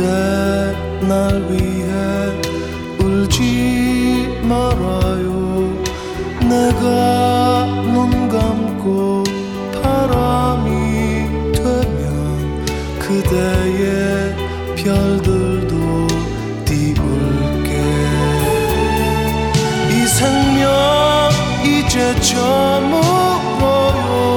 그대 날 위해 울지 말아요. 내가 눈 감고 바람이 되면 그대의 별들도 띄울게. 이 생명 이제 저물어요.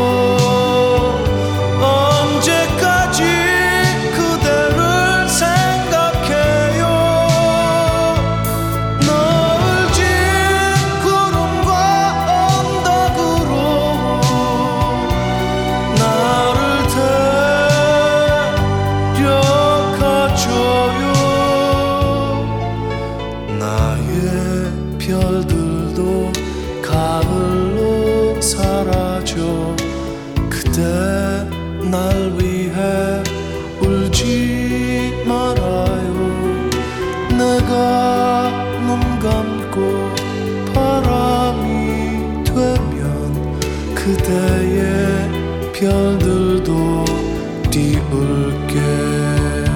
별들도 가을로 사라져. 그대 날 위해 울지 말아요. 내가 눈 감고 바람이 되면 그대의 별들도 띄울게.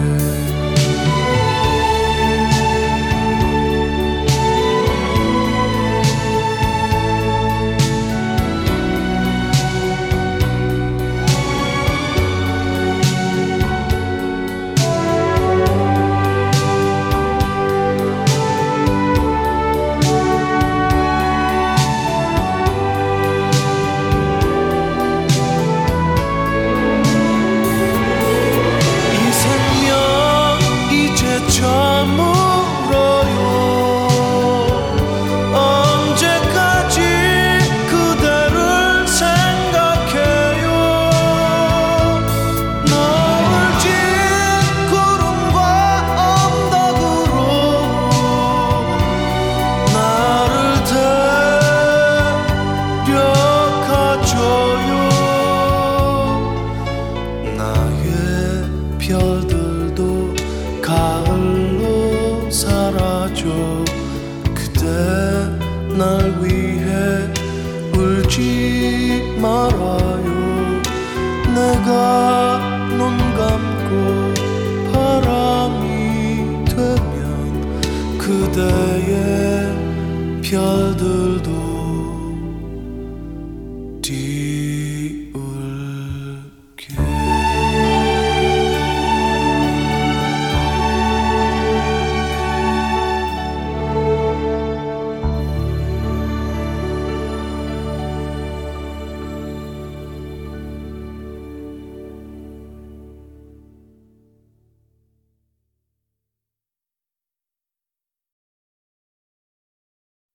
별들도 가을로 사라져. 그대 날 위해 울지 말아요. 내가 눈 감고 바람이 되면 그대의 별들도